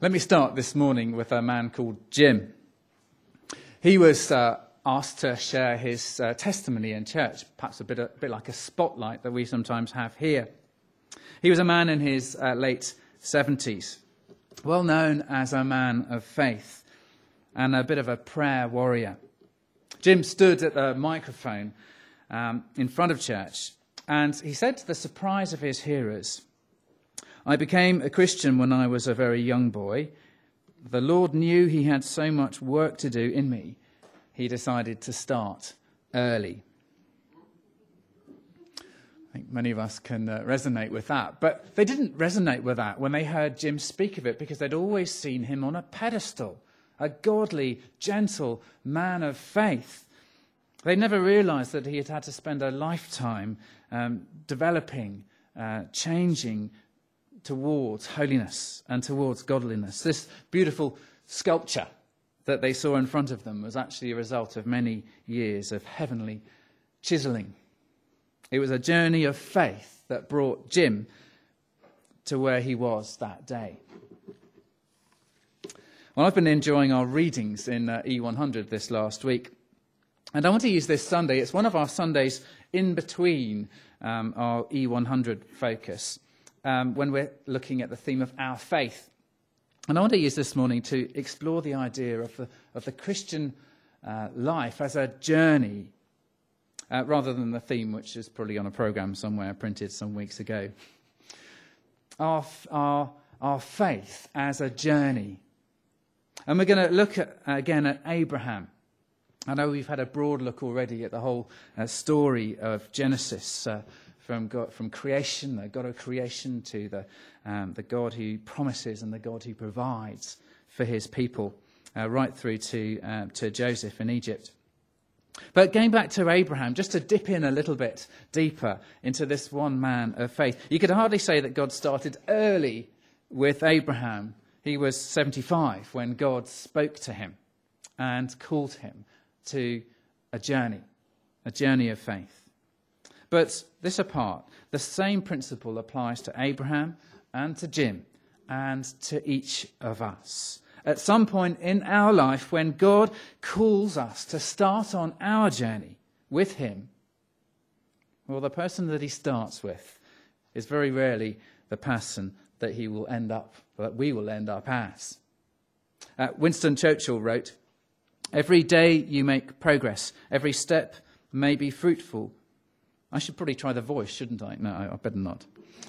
Let me start this morning with a man called Jim. He was asked to share his testimony in church, perhaps a bit like a spotlight that we sometimes have here. He was a man in his late 70s, well known as a man of faith and a bit of a prayer warrior. Jim stood at the microphone in front of church, and he said to the surprise of his hearers, "I became a Christian when I was a very young boy. The Lord knew he had so much work to do in me. He decided to start early." I think many of us can resonate with that. But they didn't resonate with that when they heard Jim speak of it, because they'd always seen him on a pedestal, a godly, gentle man of faith. They never realised that he had had to spend a lifetime developing, changing towards holiness and towards godliness. This beautiful sculpture that they saw in front of them was actually a result of many years of heavenly chiselling. It was a journey of faith that brought Jim to where he was that day. Well, I've been enjoying our readings in E100 this last week, and I want to use this Sunday. It's one of our Sundays in between our E100 focus, when we're looking at the theme of our faith. And I want to use this morning to explore the idea of the Christian life as a journey, rather than the theme, which is probably on a programme somewhere printed some weeks ago. Our faith as a journey. And we're going to look again at Abraham. I know we've had a broad look already at the whole story of Genesis, from creation, the God of creation, to the God who promises and the God who provides for his people, right through to Joseph in Egypt. But going back to Abraham, just to dip in a little bit deeper into this one man of faith, you could hardly say that God started early with Abraham. He was 75 when God spoke to him and called him to a journey of faith. But this apart, the same principle applies to Abraham and to Jim and to each of us. At some point in our life, when God calls us to start on our journey with him, well, the person that he starts with is very rarely the person that we will end up as. Winston Churchill wrote, "Every day you make progress, every step may be fruitful." I should probably try the voice, shouldn't I? No, I better not.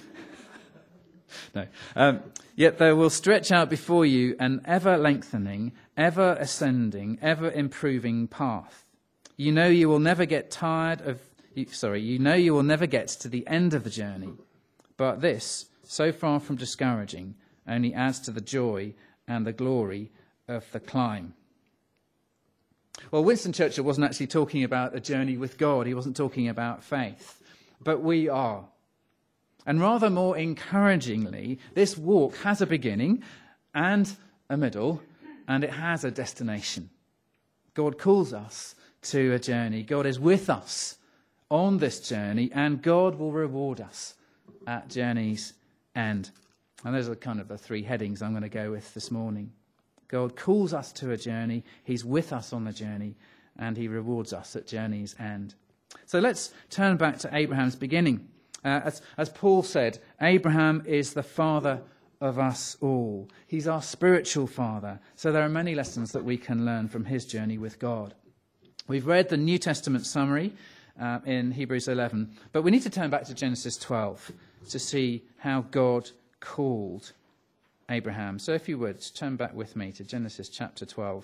No. "Yet there will stretch out before you an ever-lengthening, ever-ascending, ever-improving path. You know you will never get you will never get to the end of the journey. But this, so far from discouraging, only adds to the joy and the glory of the climb." Well, Winston Churchill wasn't actually talking about a journey with God. He wasn't talking about faith. But we are. And rather more encouragingly, this walk has a beginning and a middle, and it has a destination. God calls us to a journey. God is with us on this journey, and God will reward us at journey's end. And those are kind of the three headings I'm going to go with this morning. God calls us to a journey, he's with us on the journey, and he rewards us at journey's end. So let's turn back to Abraham's beginning. As Paul said, Abraham is the father of us all. He's our spiritual father. So there are many lessons that we can learn from his journey with God. We've read the New Testament summary in Hebrews 11, but we need to turn back to Genesis 12 to see how God called Abraham. So if you would, turn back with me to Genesis chapter 12.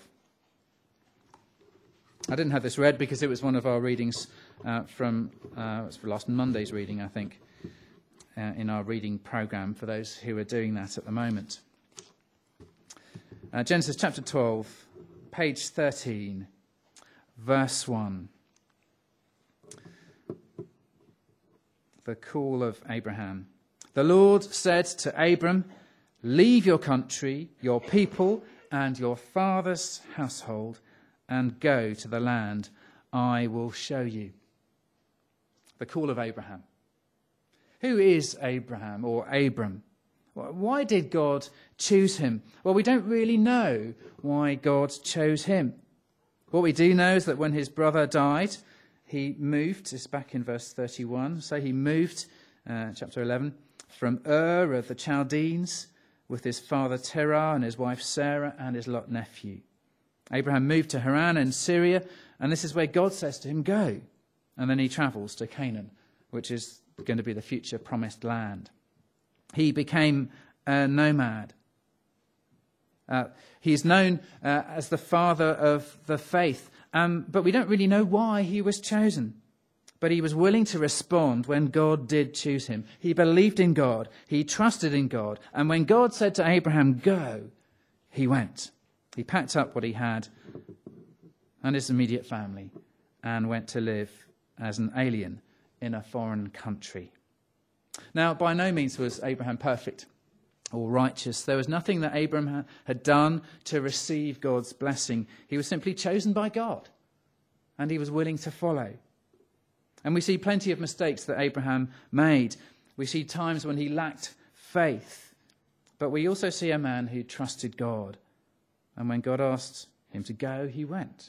I didn't have this read because it was one of our readings from last Monday's reading, I think, in our reading programme for those who are doing that at the moment. Genesis chapter 12, page 13, verse 1. The call of Abraham. "The Lord said to Abram, 'Leave your country, your people, and your father's household, and go to the land I will show you.'" The call of Abraham. Who is Abraham or Abram? Why did God choose him? Well, we don't really know why God chose him. What we do know is that when his brother died, he moved, it's back in verse 31, so he moved, chapter 11, from Ur of the Chaldeans with his father Terah and his wife Sarah and his Lot nephew. Abraham moved to Haran in Syria, and this is where God says to him, go. And then he travels to Canaan, which is going to be the future promised land. He became a nomad. He's known as the father of the faith, but we don't really know why he was chosen. But he was willing to respond when God did choose him. He believed in God. He trusted in God. And when God said to Abraham, go, he went. He packed up what he had and his immediate family and went to live as an alien in a foreign country. Now, by no means was Abraham perfect or righteous. There was nothing that Abraham had done to receive God's blessing. He was simply chosen by God, and he was willing to follow. And we see plenty of mistakes that Abraham made. We see times when he lacked faith. But we also see a man who trusted God. And when God asked him to go, he went.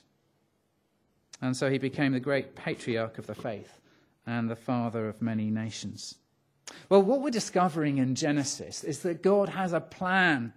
And so he became the great patriarch of the faith and the father of many nations. Well, what we're discovering in Genesis is that God has a plan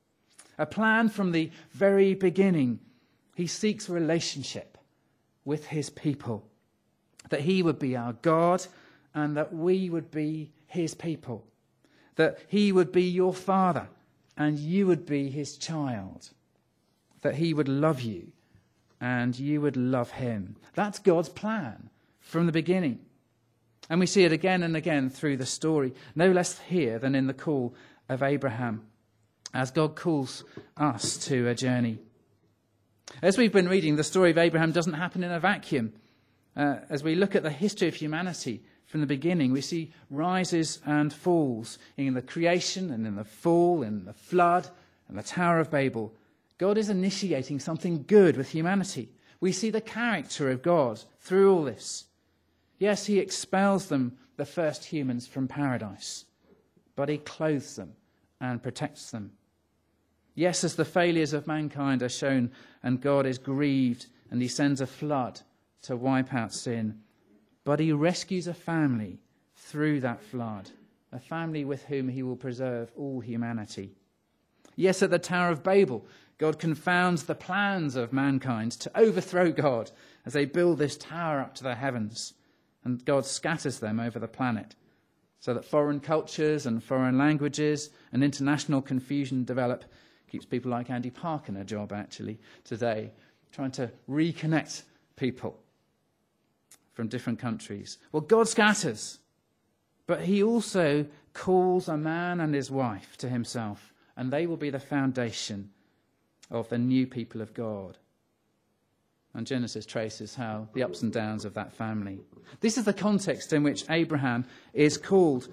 from the very beginning. He seeks relationship with his people, that he would be our God and that we would be his people, that he would be your father and you would be his child, that he would love you and you would love him. That's God's plan from the beginning. And we see it again and again through the story, no less here than in the call of Abraham, as God calls us to a journey. As we've been reading, the story of Abraham doesn't happen in a vacuum. As we look at the history of humanity from the beginning, we see rises and falls in the creation and in the fall, in the flood and the Tower of Babel. God is initiating something good with humanity. We see the character of God through all this. Yes, he expels them, the first humans, from paradise, but he clothes them and protects them. Yes, as the failures of mankind are shown and God is grieved and he sends a flood to wipe out sin, but he rescues a family through that flood, a family with whom he will preserve all humanity. Yes, at the Tower of Babel, God confounds the plans of mankind to overthrow God as they build this tower up to the heavens. And God scatters them over the planet so that foreign cultures and foreign languages and international confusion develop. Keeps people like Andy Parkin a job, actually, today, trying to reconnect people from different countries. Well, God scatters, but he also calls a man and his wife to himself, and they will be the foundation of the new people of God. And Genesis traces how the ups and downs of that family. This is the context in which Abraham is called.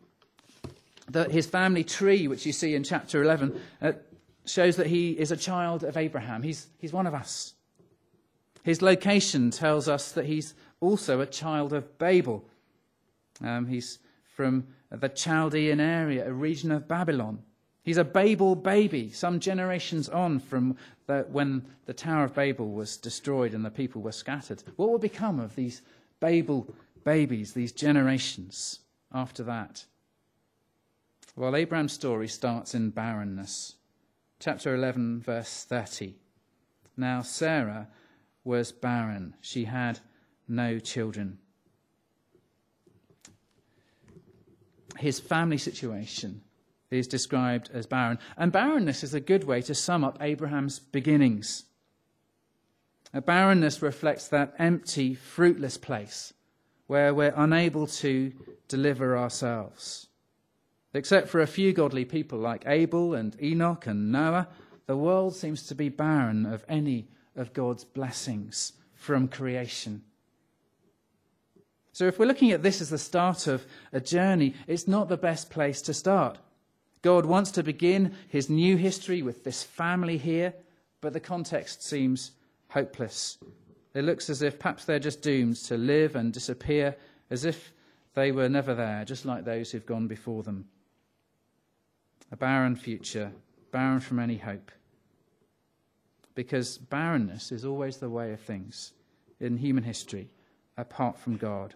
His family tree, which you see in chapter 11, shows that he is a child of Abraham. He's one of us. His location tells us that he's also a child of Babel. He's from the Chaldean area, a region of Babylon. He's a Babel baby, some generations on from when the Tower of Babel was destroyed and the people were scattered. What will become of these Babel babies, these generations after that? Well, Abraham's story starts in barrenness. Chapter 11, verse 30. Now Sarah was barren. She had no children. His family situation is described as barren. And barrenness is a good way to sum up Abraham's beginnings. A barrenness reflects that empty, fruitless place where we're unable to deliver ourselves. Except for a few godly people like Abel and Enoch and Noah, the world seems to be barren of any of God's blessings from creation. So if we're looking at this as the start of a journey, it's not the best place to start. God wants to begin his new history with this family here, but the context seems hopeless. It looks as if perhaps they're just doomed to live and disappear, as if they were never there, just like those who've gone before them. a barren future, barren from any hope. Because barrenness is always the way of things in human history, apart from God.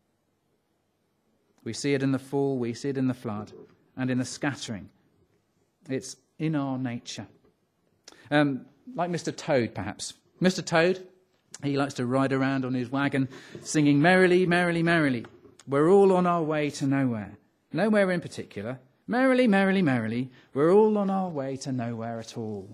We see it in the fall, we see it in the flood, and in the scattering. It's in our nature. Like Mr. Toad, perhaps. Mr. Toad, he likes to ride around on his wagon, singing merrily, merrily, merrily. We're all on our way to nowhere. Nowhere in particular. Merrily, merrily, merrily. We're all on our way to nowhere at all.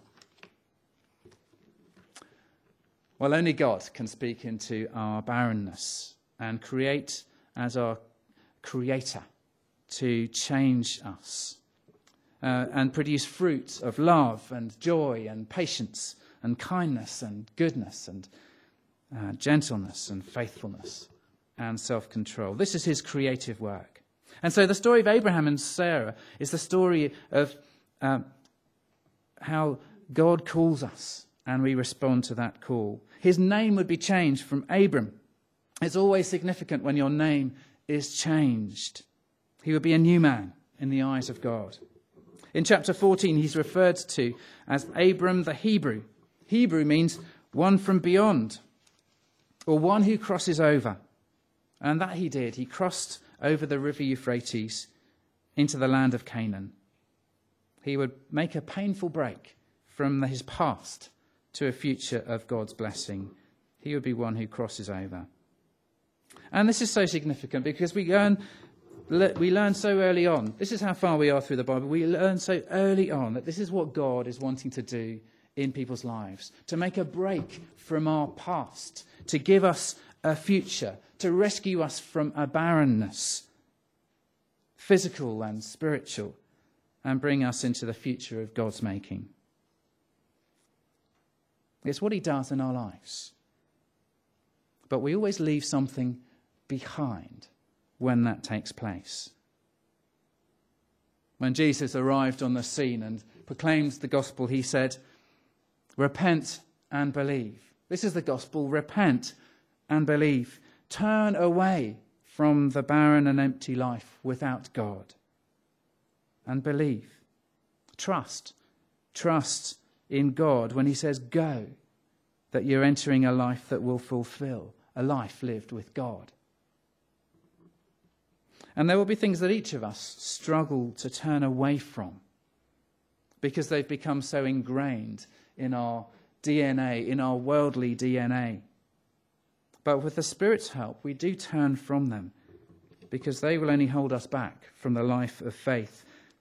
Well, only God can speak into our barrenness and create as our creator to change us and produce fruit of love and joy and patience and kindness and goodness and gentleness and faithfulness and self-control. This is his creative work. And so the story of Abraham and Sarah is the story of how God calls us and we respond to that call. His name would be changed from Abram. It's always significant when your name is changed. He would be a new man in the eyes of God. In chapter 14, he's referred to as Abram the Hebrew. Hebrew means one from beyond, or one who crosses over. And that he did. He crossed over the river Euphrates into the land of Canaan. He would make a painful break from his past to a future of God's blessing. He would be one who crosses over. And this is so significant because we learn so early on. This is how far we are through the Bible. We learn so early on that this is what God is wanting to do in people's lives. To make a break from our past. To give us a future. To rescue us from a barrenness. Physical and spiritual. And bring us into the future of God's making. It's what he does in our lives. But we always leave something behind when that takes place. When Jesus arrived on the scene and proclaimed the gospel, he said, "Repent and believe." This is the gospel. Repent and believe. Turn away from the barren and empty life without God. And believe. Trust. Trust in God when he says go, that you're entering a life that will fulfill, a life lived with God. And there will be things that each of us struggle to turn away from because they've become so ingrained in our DNA, in our worldly DNA. But with the Spirit's help, we do turn from them because they will only hold us back from the life of faith,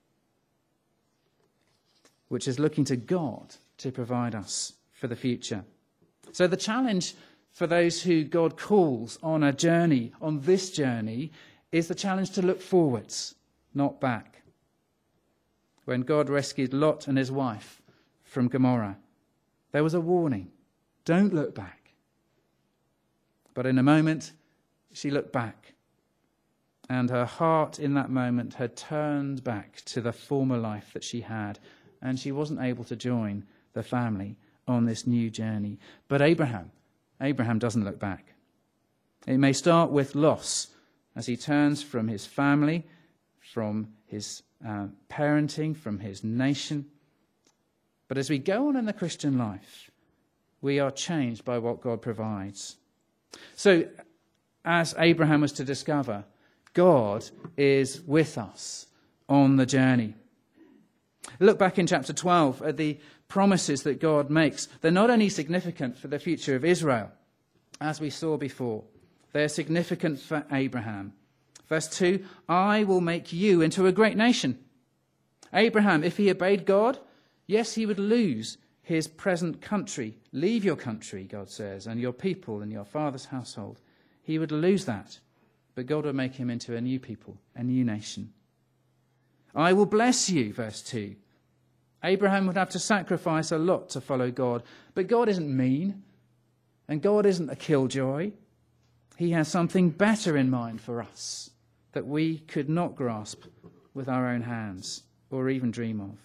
which is looking to God to provide us for the future. So the challenge for those who God calls on a journey, on this journey, is the challenge to look forwards, not back. When God rescued Lot and his wife from Gomorrah, there was a warning, don't look back. But in a moment, she looked back, and her heart in that moment had turned back to the former life that she had, and she wasn't able to join the family on this new journey. But Abraham doesn't look back. It may start with loss as he turns from his family, from his parenting, from his nation. But as we go on in the Christian life, we are changed by what God provides. So, as Abraham was to discover, God is with us on the journey. Look back in chapter 12 at the promises that God makes. They're not only significant for the future of Israel, as we saw before. They're significant for Abraham. Verse 2, I will make you into a great nation. Abraham, if he obeyed God, yes, he would lose his present country. Leave your country, God says, and your people and your father's household. He would lose that. But God would make him into a new people, a new nation. I will bless you, verse 2. Abraham would have to sacrifice a lot to follow God. But God isn't mean. And God isn't a killjoy. He has something better in mind for us that we could not grasp with our own hands or even dream of.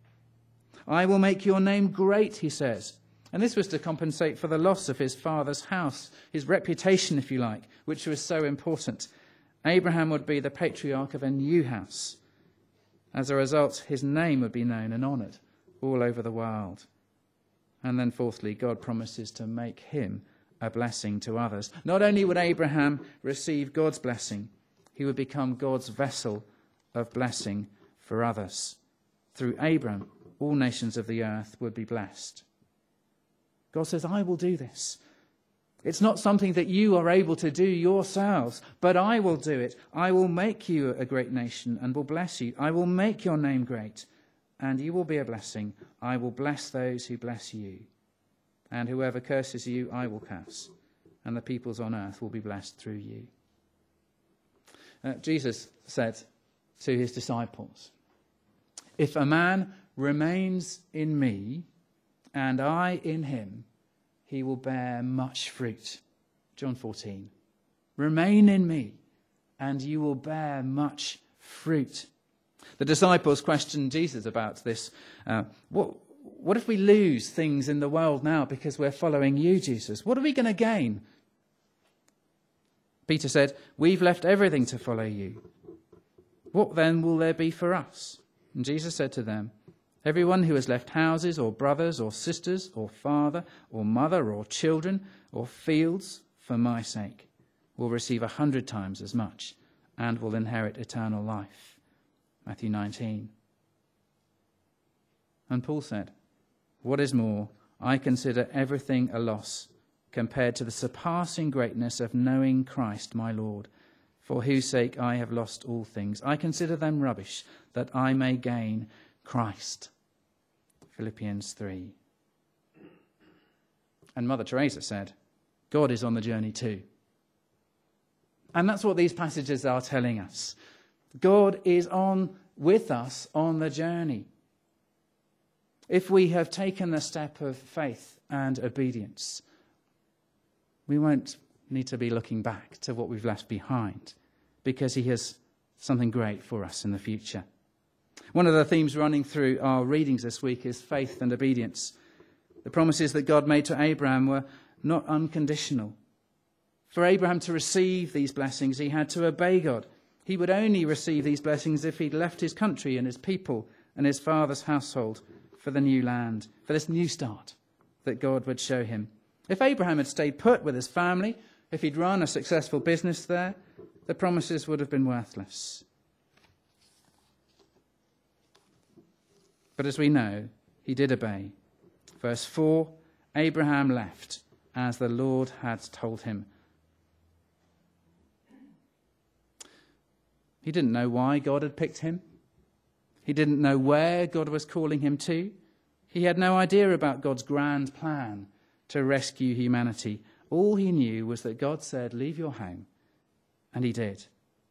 I will make your name great, he says. And this was to compensate for the loss of his father's house, his reputation, if you like, which was so important. Abraham would be the patriarch of a new house. As a result, his name would be known and honoured all over the world. And then fourthly, God promises to make him a blessing to others. Not only would Abraham receive God's blessing, he would become God's vessel of blessing for others. Through Abraham, all nations of the earth would be blessed. God says, I will do this. It's not something that you are able to do yourselves, but I will do it. I will make you a great nation and will bless you. I will make your name great, and you will be a blessing. I will bless those who bless you. And whoever curses you, I will curse. And the peoples on earth will be blessed through you. Jesus said to his disciples, if a man remains in me and I in him, he will bear much fruit. John 14. Remain in me and you will bear much fruit. The disciples questioned Jesus about this. What if we lose things in the world now because we're following you, Jesus? What are we going to gain? Peter said, we've left everything to follow you. What then will there be for us? And Jesus said to them, everyone who has left houses or brothers or sisters or father or mother or children or fields for my sake will receive 100 times as much and will inherit eternal life. Matthew 19. And Paul said, what is more, I consider everything a loss compared to the surpassing greatness of knowing Christ my Lord, for whose sake I have lost all things. I consider them rubbish, that I may gain Christ. Philippians 3. And Mother Teresa said, God is on the journey too. And that's what these passages are telling us. God is with us on the journey. If we have taken the step of faith and obedience, we won't need to be looking back to what we've left behind, because he has something great for us in the future. One of the themes running through our readings this week is faith and obedience. The promises that God made to Abraham were not unconditional. For Abraham to receive these blessings, he had to obey God. He would only receive these blessings if he'd left his country and his people and his father's household for the new land, for this new start that God would show him. If Abraham had stayed put with his family, if he'd run a successful business there, the promises would have been worthless. But as we know, he did obey. Verse 4, Abraham left as the Lord had told him. He didn't know why God had picked him. He didn't know where God was calling him to. He had no idea about God's grand plan to rescue humanity. All he knew was that God said, leave your home. And he did.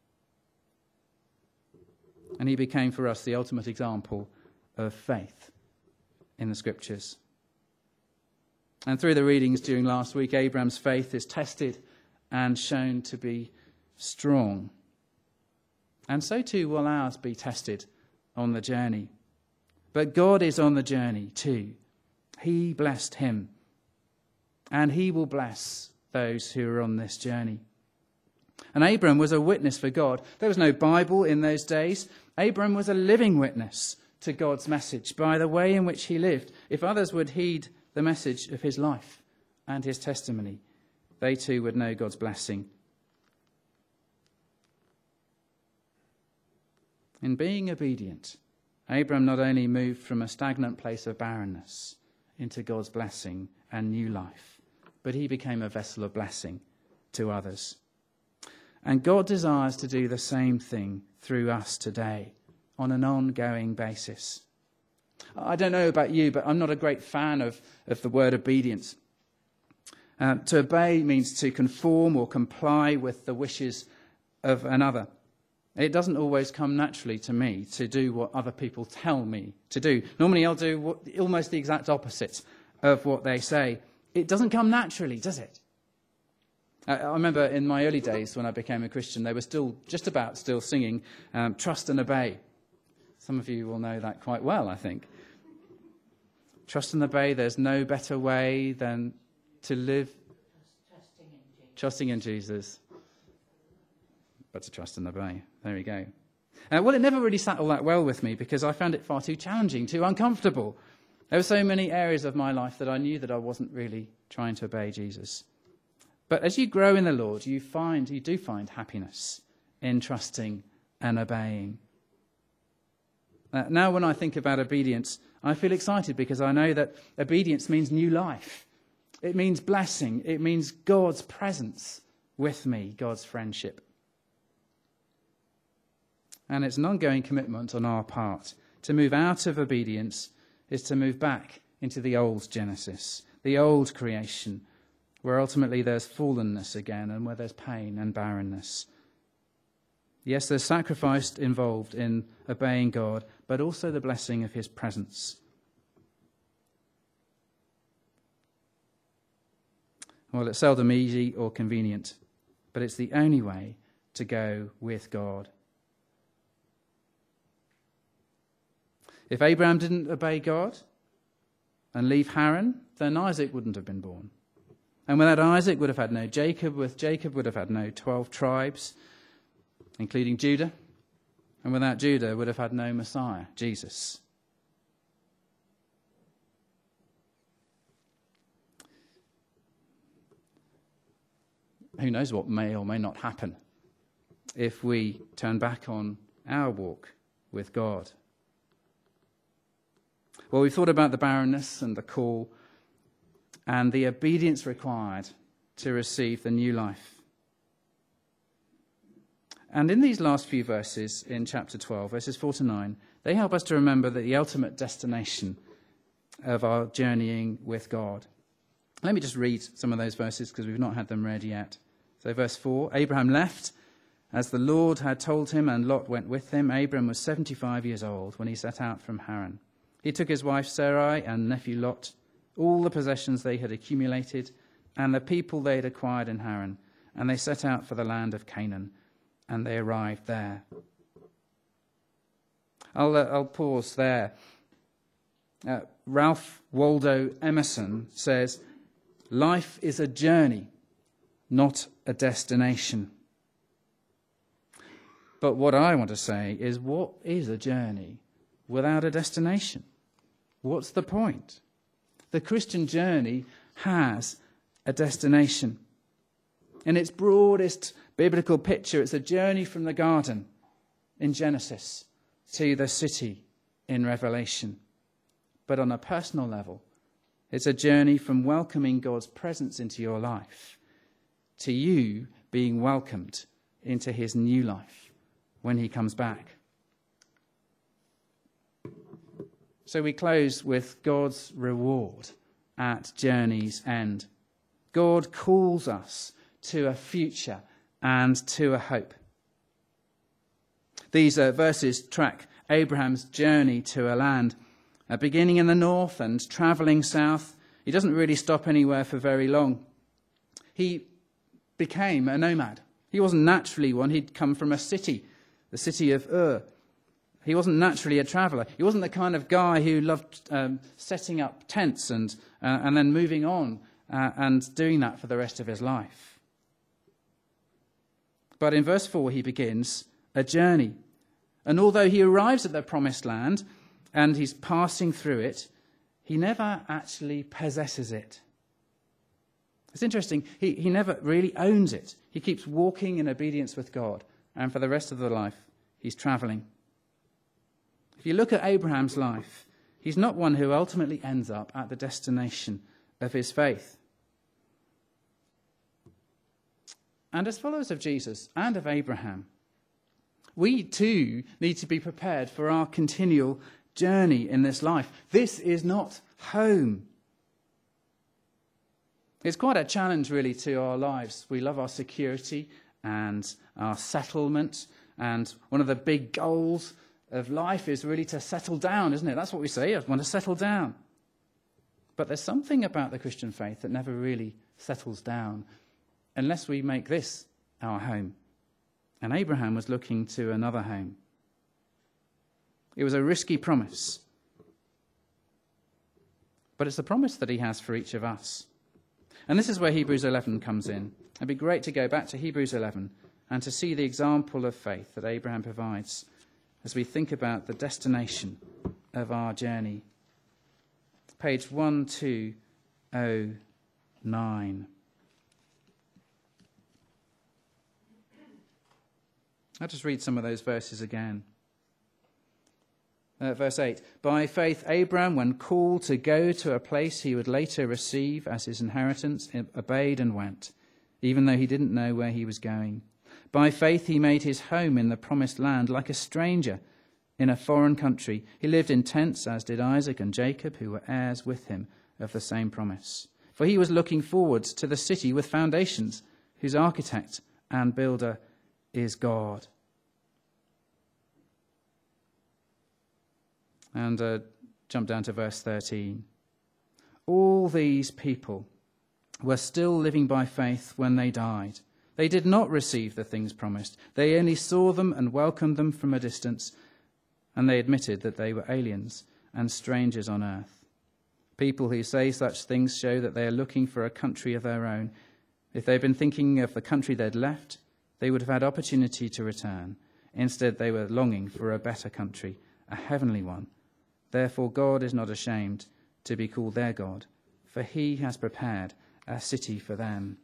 And he became for us the ultimate example of faith in the scriptures. And through the readings during last week, Abraham's faith is tested and shown to be strong. And so too will ours be tested on the journey. But God is on the journey too. He blessed him. And he will bless those who are on this journey. And Abram was a witness for God. There was no Bible in those days. Abram was a living witness to God's message by the way in which he lived. If others would heed the message of his life and his testimony, they too would know God's blessing. In being obedient, Abram not only moved from a stagnant place of barrenness into God's blessing and new life, but he became a vessel of blessing to others. And God desires to do the same thing through us today on an ongoing basis. I don't know about you, but I'm not a great fan of the word obedience. To obey means to conform or comply with the wishes of another. It doesn't always come naturally to me to do what other people tell me to do. Normally I'll do almost the exact opposite of what they say. It doesn't come naturally, does it? I remember in my early days when I became a Christian, they were still singing Trust and Obey. Some of you will know that quite well, I think. Trust and obey, there's no better way than to live trusting in Jesus. But to trust and obey. There we go. Well, it never really sat all that well with me because I found it far too challenging, too uncomfortable. There were so many areas of my life that I knew that I wasn't really trying to obey Jesus. But as you grow in the Lord, you do find happiness in trusting and obeying. Now when I think about obedience, I feel excited because I know that obedience means new life. It means blessing. It means God's presence with me, God's friendship. And it's an ongoing commitment on our part. To move out of obedience is to move back into the old Genesis, the old creation, where ultimately there's fallenness again and where there's pain and barrenness. Yes, there's sacrifice involved in obeying God, but also the blessing of his presence. Well, it's seldom easy or convenient, but it's the only way to go with God. If Abraham didn't obey God and leave Haran, then Isaac wouldn't have been born. And without Isaac would have had no Jacob, with Jacob would have had no 12 tribes, including Judah. And without Judah would have had no Messiah, Jesus. Who knows what may or may not happen if we turn back on our walk with God. Well, we've thought about the barrenness and the call and the obedience required to receive the new life. And in these last few verses in chapter 12, verses 4 to 9, they help us to remember that the ultimate destination of our journeying with God. Let me just read some of those verses because we've not had them read yet. So verse 4, Abraham left as the Lord had told him, and Lot went with him. Abraham was 75 years old when he set out from Haran. He took his wife Sarai and nephew Lot, all the possessions they had accumulated, and the people they had acquired in Haran, and they set out for the land of Canaan, and they arrived there. I'll pause there. Ralph Waldo Emerson says, "Life is a journey, not a destination." But what I want to say is, what is a journey without a destination? What's the point? The Christian journey has a destination. In its broadest biblical picture, it's a journey from the garden in Genesis to the city in Revelation. But on a personal level, it's a journey from welcoming God's presence into your life to you being welcomed into his new life when he comes back. So we close with God's reward at journey's end. God calls us to a future and to a hope. These verses track Abraham's journey to a land, beginning in the north and travelling south. He doesn't really stop anywhere for very long. He became a nomad. He wasn't naturally one. He'd come from a city, the city of Ur. He wasn't naturally a traveller. He wasn't the kind of guy who loved setting up tents and then moving on and doing that for the rest of his life. But in verse 4 he begins a journey. And although he arrives at the promised land and he's passing through it, he never actually possesses it. It's interesting, he never really owns it. He keeps walking in obedience with God, and for the rest of the life he's travelling. If you look at Abraham's life, he's not one who ultimately ends up at the destination of his faith. And as followers of Jesus and of Abraham, we too need to be prepared for our continual journey in this life. This is not home. It's quite a challenge really to our lives. We love our security and our settlement, and one of the big goals of life is really to settle down, isn't it? That's what we say, I want to settle down. But there's something about the Christian faith that never really settles down unless we make this our home. And Abraham was looking to another home. It was a risky promise. But it's the promise that he has for each of us. And this is where Hebrews 11 comes in. It'd be great to go back to Hebrews 11 and to see the example of faith that Abraham provides as we think about the destination of our journey. Page 1209. I'll just read some of those verses again. Verse 8, by faith Abraham, when called to go to a place he would later receive as his inheritance, obeyed and went, even though he didn't know where he was going. By faith he made his home in the promised land like a stranger in a foreign country. He lived in tents, as did Isaac and Jacob, who were heirs with him of the same promise. For he was looking forward to the city with foundations, whose architect and builder is God. And jump down to verse 13. All these people were still living by faith when they died. They did not receive the things promised. They only saw them and welcomed them from a distance, and they admitted that they were aliens and strangers on earth. People who say such things show that they are looking for a country of their own. If they'd been thinking of the country they'd left, they would have had opportunity to return. Instead, they were longing for a better country, a heavenly one. Therefore, God is not ashamed to be called their God, for he has prepared a city for them.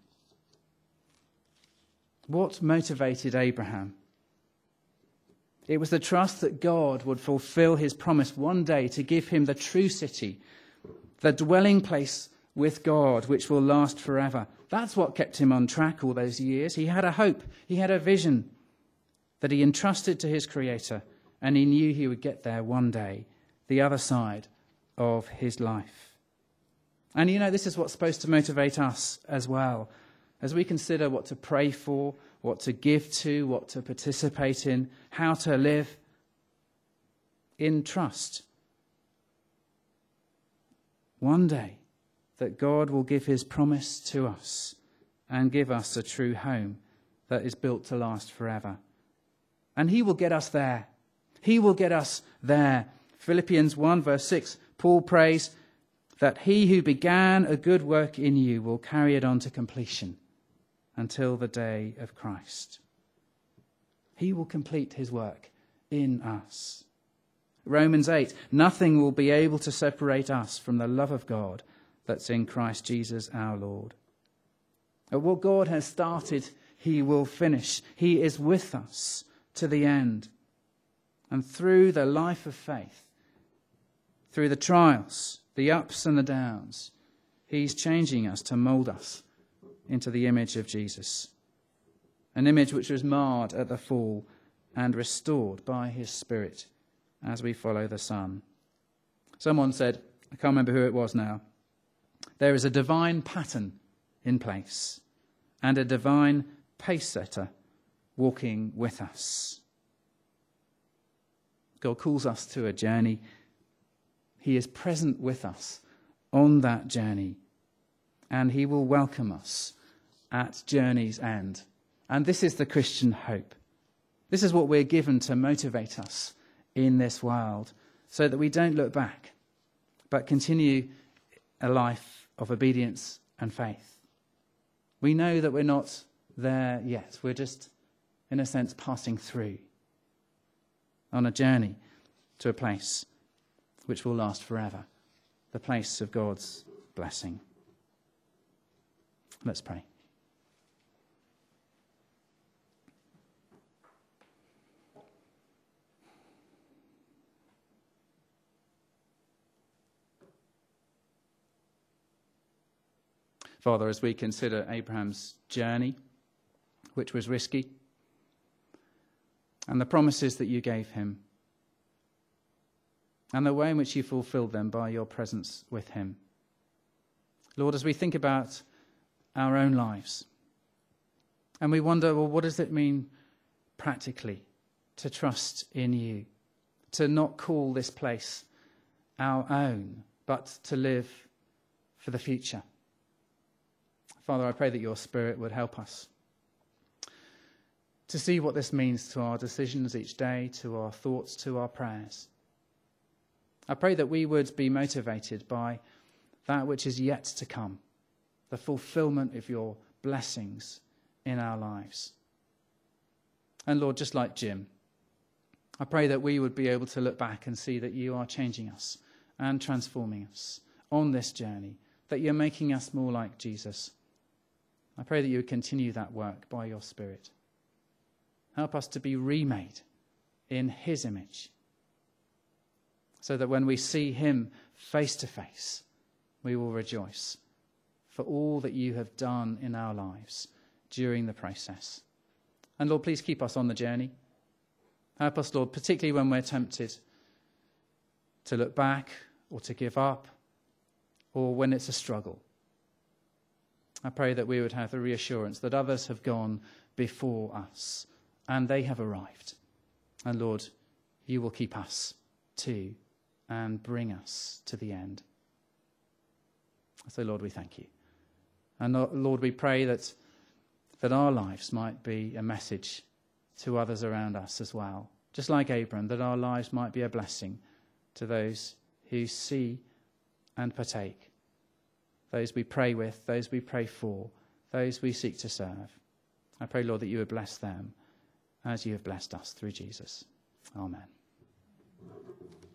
What motivated Abraham? It was the trust that God would fulfill his promise one day to give him the true city, the dwelling place with God, which will last forever. That's what kept him on track all those years. He had a hope, he had a vision that he entrusted to his Creator, and he knew he would get there one day, the other side of his life. And you know, this is what's supposed to motivate us as well, as we consider what to pray for, what to give to, what to participate in, how to live in trust. One day, that God will give his promise to us and give us a true home that is built to last forever. And he will get us there. He will get us there. Philippians 1 verse 6, Paul prays that he who began a good work in you will carry it on to completion until the day of Christ. He will complete his work in us. Romans 8, nothing will be able to separate us from the love of God that's in Christ Jesus our Lord. What God has started, he will finish. He is with us to the end. And through the life of faith, through the trials, the ups and the downs, he's changing us to mould us into the image of Jesus. An image which was marred at the fall and restored by his Spirit as we follow the Son. Someone said, I can't remember who it was now, there is a divine pattern in place and a divine pace setter walking with us. God calls us to a journey. He is present with us on that journey, and he will welcome us at journey's end. And this is the Christian hope. This is what we're given to motivate us in this world, so that we don't look back, but continue a life of obedience and faith. We know that we're not there yet. We're just, in a sense, passing through on a journey to a place which will last forever, the place of God's blessing. Let's pray. Father, as we consider Abraham's journey, which was risky, and the promises that you gave him, and the way in which you fulfilled them by your presence with him. Lord, as we think about our own lives, and we wonder, well, what does it mean practically to trust in you, to not call this place our own, but to live for the future? Father, I pray that your Spirit would help us to see what this means to our decisions each day, to our thoughts, to our prayers. I pray that we would be motivated by that which is yet to come, the fulfillment of your blessings in our lives. And Lord, just like Jim, I pray that we would be able to look back and see that you are changing us and transforming us on this journey, that you're making us more like Jesus. I pray that you would continue that work by your Spirit. Help us to be remade in his image, so that when we see him face to face, we will rejoice for all that you have done in our lives during the process. And Lord, please keep us on the journey. Help us, Lord, particularly when we're tempted to look back or to give up, or when it's a struggle. I pray that we would have the reassurance that others have gone before us and they have arrived. And Lord, you will keep us too and bring us to the end. So Lord, we thank you. And Lord, we pray that our lives might be a message to others around us as well. Just like Abram, that our lives might be a blessing to those who see and partake. Those we pray with, those we pray for, those we seek to serve. I pray, Lord, that you would bless them as you have blessed us through Jesus. Amen.